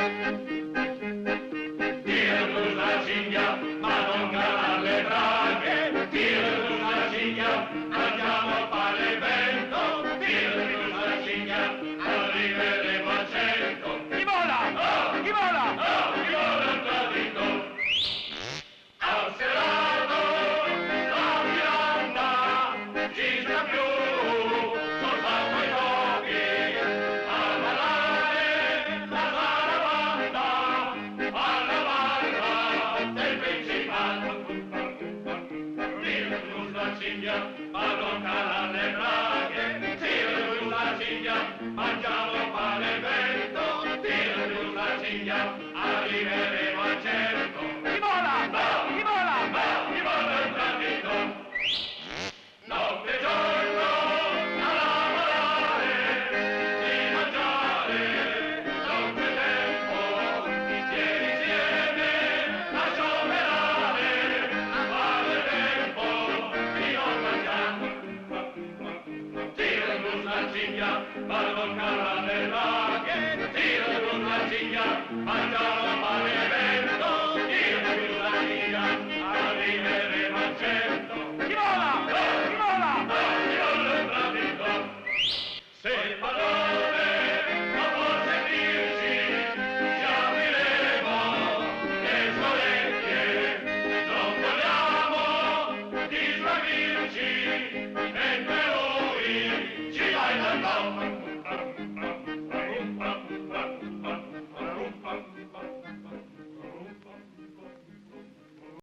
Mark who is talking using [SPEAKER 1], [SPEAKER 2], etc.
[SPEAKER 1] Tira giù la cinghia, ma non calar le braghe. Tira giù la cinghia, andiamo a fare vento. Tira giù la cinghia, arriveremo a 100.
[SPEAKER 2] Chi vola?
[SPEAKER 1] Oh!
[SPEAKER 2] Chi vola?
[SPEAKER 1] Oh, chi vola il tradito? Al serrato, la pianta, ci sta più, soltanto i topi, a ballare la sarabanda, alla barra del principato. Tira giù la cinghia, ma non calar le braghe. Tira giù la cinghia, mangiamo pane e vento. Tira giù la cinghia, arriveremo